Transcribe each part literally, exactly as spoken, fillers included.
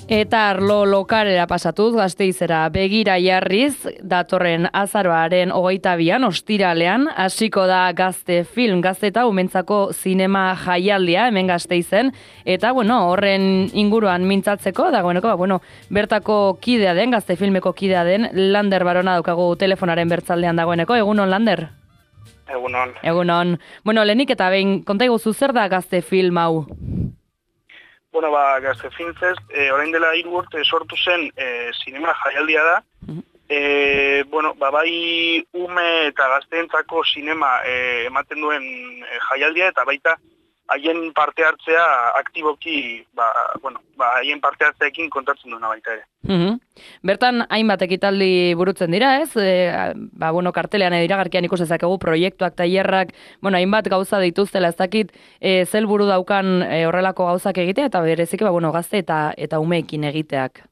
Eta arlo lokalera pasatuz, Gasteizera begira jarriz, datorren azaroaren hogeita bian, ostiralean, hasiko da Gazte Film, gazte eta umentzako zinema jaialdia, hemen Gasteizen, eta, bueno, horren inguruan mintzatzeko, dagoeneko, bueno, bertako kidea den, Gazte Filmeko kidea den, Lander Barona daukagu telefonaren bertzaldean dagoeneko, egunon, Lander? Egunon. Egunon. Bueno, lehenik eta behin, konta iguzu zer da Gazte Film hau? Bueno, ba, Gazte Film Fest, e, orain dela hiru urte sortu zen e, zinema jaialdia da. E, bueno, ba, bai ume eta gazteentzako zinema e, ematen duen e, jaialdia, eta baita haien parte hartzea aktiboki, ba, bueno, ba, haien parte hartzeekin kontatzen duena baita ere. Uhum. Bertan hainbat ekitaldi burutzen dira, ez? E, ba, bueno, kartelean edo iragarkian ikus dezakegu proiektuak, tailerrak, bueno, hainbat gauza dituztela, ez dakit e, zel buru daukan e, horrelako gauzak egitea, eta bereziki, ba, bueno, gazte eta eta umeekin egiteak.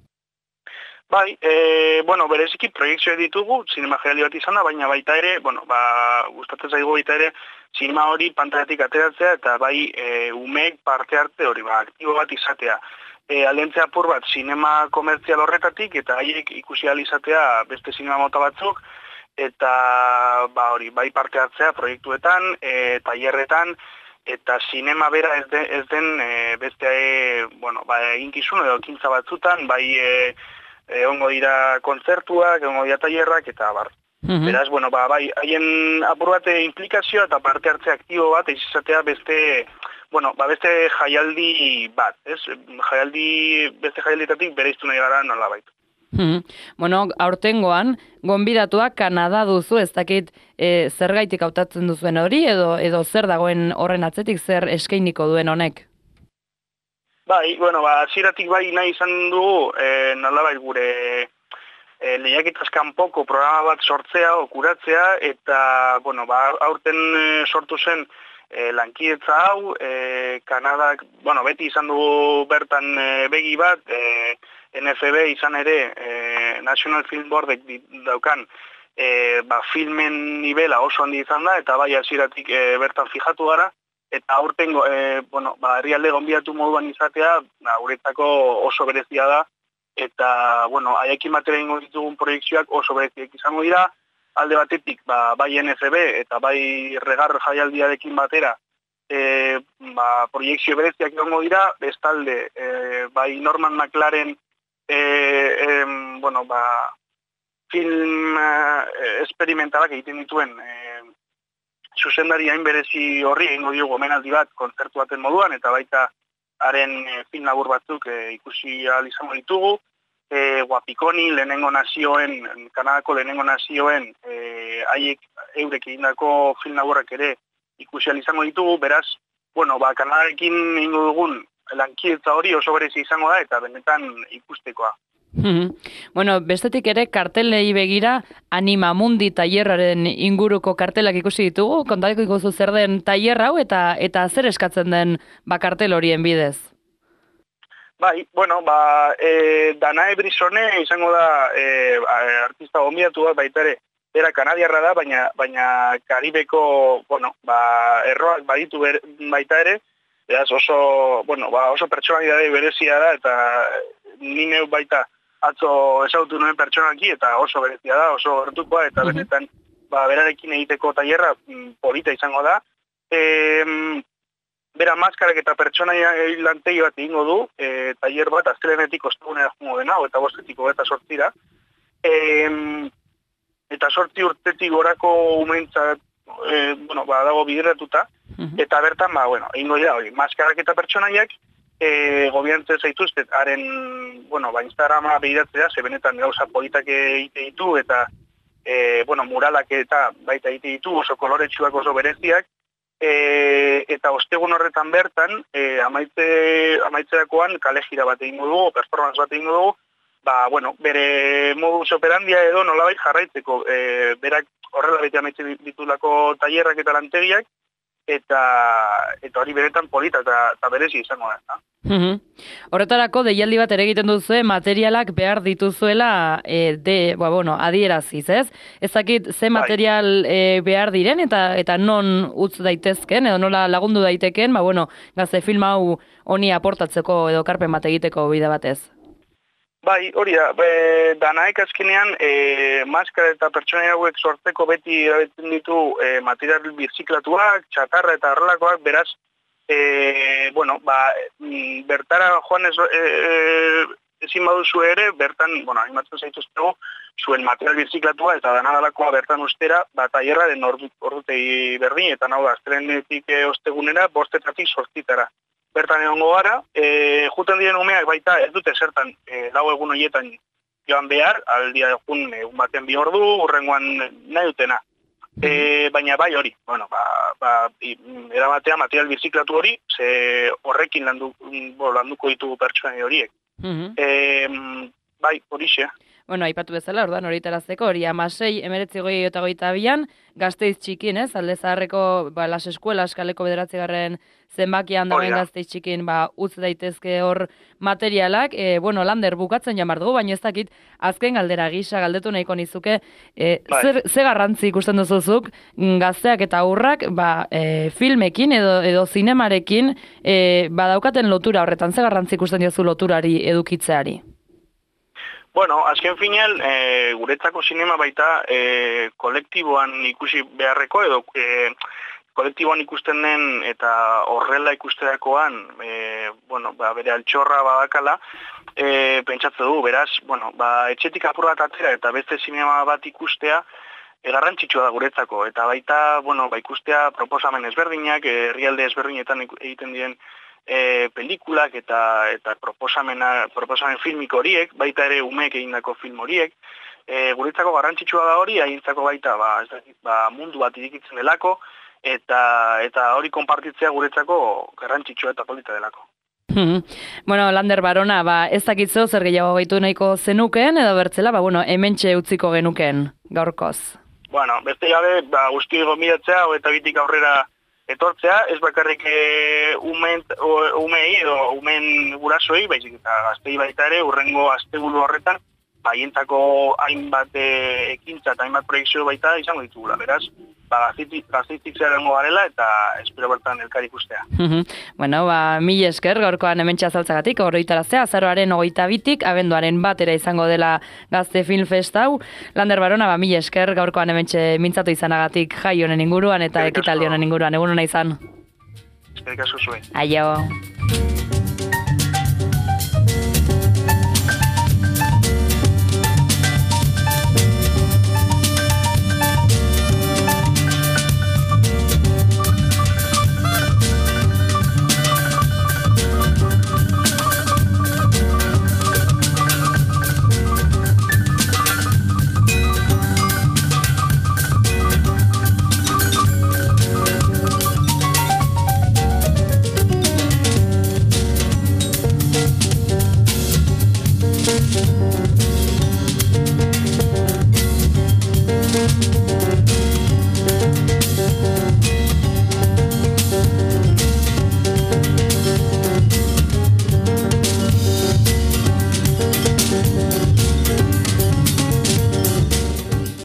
Bai, e, bueno, bereziki proiektzioa ditugu, zinema jaialdi bat izan da, baina baita ere, bueno, ba, gustatzen zaigu baita ere, zinema hori pantailatik ateratzea, eta bai e, umeek parte hartze hori, ba, aktibo bat izatea. E, aldentzea apur bat zinema komertzial horretatik, eta haiek ikusi ahal izatea beste zinema mota batzuk, eta ba, hori, bai parte hartzea proiektuetan, e, tailerretan, eta zinema bera ez, de, ez den e, beste, e, bueno, ba, eginkizun edo ekintza batzutan, bai e, egongo dira kontzertuak, egongo dira tailerrak, eta bar. Uhum. Beraz, bueno, ba, bai, haien apur bat implikazioa eta parte hartze aktibo bat, izatea beste, bueno, ba, beste jaialdi bat, ez? Jaialdi, beste jaialditatik bereiztu nahi gara nolabait. Hmm. Bueno, aurtengoan, gonbidatuak Kanada duzu, ez dakit e, zergaitik hautatzen duzuen hori, edo edo zer dagoen horren atzetik, zer eskainiko duen honek? Bai, bueno, ba, hasieratik bai nahi izan dugu, e, nolabait gure e, lehiaketaz kanpoko programa bat sortzea, okuratzea, eta, bueno, ba, aurten e, sortu zen e, lankidetza hau, e, Kanadak, bueno, beti izan dugu bertan e, begi bat, e, N F B izan ere, e, National Film Boardek daukan, e, ba, filmen nivela oso handi izan da, eta bai hasieratik e, bertan fijatu gara, eta aurtengo, e, bueno, ba, herrialde gonbidatu moduan izatea, ba, guretzako oso berezia da, eta, bueno, haiekin batera ingo ditugun proiektzioak oso bereziak izango dira, alde batetik, ba, bai N F B eta bai Regar jaialdiarekin batera, e, ba, proiektzio bereziak izango dira, bestalde, e, bai Norman McLaren, e, e, bueno, ba, film e, experimentalak egiten dituen, e, zuzendari hain berezi horri egingo diogu omenaldi bat kontzertu baten moduan, eta baita haren e, film labur batzuk e, ikusi ahal izango ditugu. E, Guapikoni, lehenengo nazioen, Kanadako lehenengo nazioen, e, haiek eurek egindako film laburrak ere ikusi ahal izango ditugu, beraz, bueno, ba, Kanadarekin egingo dugun lankidetza hori oso berezi izango da, eta benetan ikustekoa. Bueno, bestetik ere kartelei begira Animamundi tailerraren inguruko kartelak ikusi ditugu, kontatuko ikusi zer den tailer hau eta eta zer eskatzen den ba kartel horien bidez. Bai, bueno, ba, e, Danae Brisone izango da e, artista gonbidatu bat baita ere, bera kanadiarra da, baina baina Karibeko, bueno, ba, erroak baditu ber, baita ere, beraz oso, bueno, ba, oso pertsonalitate berezia da, eta ni neu baita atzo ezagutu nuen pertsonaki, eta oso berezia da, oso gertukoa, eta benetan ba, berarekin egiteko tailerra polita izango da. E, bera maskarek eta pertsona lantegi bat egingo du, e, tailer bat astelehenetik ostegunera jungo dena, eta bostetiko eta sortzira. E, eta sortzi urtetik gorako umentzat, e, bueno, ba, dago bideratuta, eta bertan, ba, bueno, egingo dira, hori, maskarak eta pertsonaiak, E, gobiantzen zaituztet, haren, bueno, ba, Instagrama behiratzea, ze benetan gauza politak egite ditu, eta, e, bueno, muralak eta baita egite ditu, oso koloretsuak oso bereziak, e, eta ostegun horretan bertan, e, amaitze, amaitzerakoan kale jira bat egingo dugu, performance bat egingo dugu, ba, bueno, bere modus operandia edo nolabait jarraitzeko, e, berak horrela bete amaitzen ditulako tailerrak eta lantegiak, eta eta hori beretan polita eta, eta berezi izango da. Uhum. Horretarako deialdi bat ere egiten duzu materialak behar dituzuela e, de, ba, bueno, adieraziz, ez? Ezakit ze material e, behar diren eta eta non utz daitezken edo nola lagundu daiteken, ba bueno, Gazte Film hau honi aportatzeko edo karpen bat egiteko bide batez. Bai, hori da, be, danaek azkenean e, maskara eta pertsonai hauek sortzeko beti erabiltzen ditu e, material birziklatuak, txatarra eta horrelakoak, beraz, e, bueno, ba, bertara joan ez, e, ezin baduzu ere, bertan, bueno, animatzen zaituztegu, zuen material birziklatua eta danadalakoa bertan ustera, ba, tailerraren ordutegi berdin, eta nahu da, astelehenetik e, ostegunera, bostetatik sortzitara. Bertan egongo gara, e, juten diren umeak baita ez dute zertan e, lau egun horietan joan behar, aldia egun egun baten bi ordu, urrengoan nahi dutena. E, baina bai hori, bueno, ba, ba, erabatea material biziklatu hori, ze horrekin landu, bo, landuko ditu pertsonai horiek. Mm-hmm. E, bai, horixe. Bueno, aipatu bezala, orduan hori tarazteko, hori amasei, emeretzi goi eta goita bian, Gasteiz txikin, ez? Alde zaharreko, ba, las eskuelas, kaleko bederatzi garren zenbakian dagoen Gasteiz txikin, ba, utz daitezke hor materialak, e, bueno, Lander bukatzen jamar dugu, baina ez dakit, azken galdera gisa, galdetu nahiko nizuke, e, zer, ze garrantzi ikusten duzuzuk, gazteak eta aurrak, ba, e, filmekin edo, edo zinemarekin, e, badaukaten lotura horretan, ze garrantzi ikusten diozu loturari edukitzeari? Bueno, azken finean, e, guretzako sinema baita e, kolektiboan ikusi beharreko, edo e, kolektiboan ikusten den eta horrela ikusterakoan, e, bueno, ba, bere altxorra badakala, e, pentsatze dugu, beraz, bueno, ba, etxetik apur bat atera eta beste sinema bat ikustea, e, garrantzitsua da guretzako, eta baita, bueno, ba, ikustea proposamen ezberdinak, herrialde ezberdinetan egiten diren, E, pelikulak eta eta proposamena proposamen filmik horiek, baita ere umeek egindako film horiek, e, guretzako garrantzitsua da hori, haintzako baita ba, ez dakit, ba, mundu bat irikitzen delako, eta eta hori konpartitzea guretzako garrantzitsua eta polita delako. Bueno, Lander Barona, ba, ez dakitzo zer gehiago gaitu nahiko zenuken, edo bertzela, ba, bueno, hementxe utziko genuken, gaurkoz. Bueno, beste gabe, ba, guzti gomidatzea, eta bitik aurrera etortzea, ez bakarrik e, umen, umei edo umen gurasoi, baizik eta gaztei baita ere, urrengo asteburu horretan, baientzako hainbat e, ekintza eta hainbat proiektzio baita izango ditugula, beraz, ba, gazteitik zerengo garela eta espero bertan elkar ikustea. Bueno, ba, mil esker gaurkoan hementxe azaltzagatik, horretaraztea, azaroaren hogeita bitik, abenduaren batera izango dela Gazte Film Fest hau. Lander Barona, ba, mil esker gaurkoan hementxe mintzatu izanagatik jai honen inguruan eta ekitaldi honen inguruan, egun hona izan. Eskerrik asko zuen. Aio.